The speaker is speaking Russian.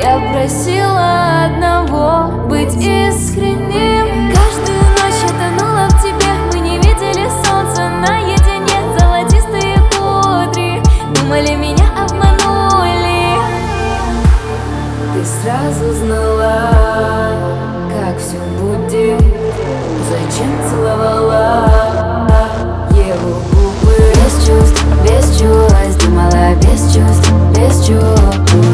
Я просила одного — быть искренним. Каждую ночь я тонула в тебе. Мы не видели солнца наедине. Золотистые кудри, думали, меня обманули. Ты сразу знала, как все будет. Зачем целовала его губы? Без чувств, думала без чувств, без чувств.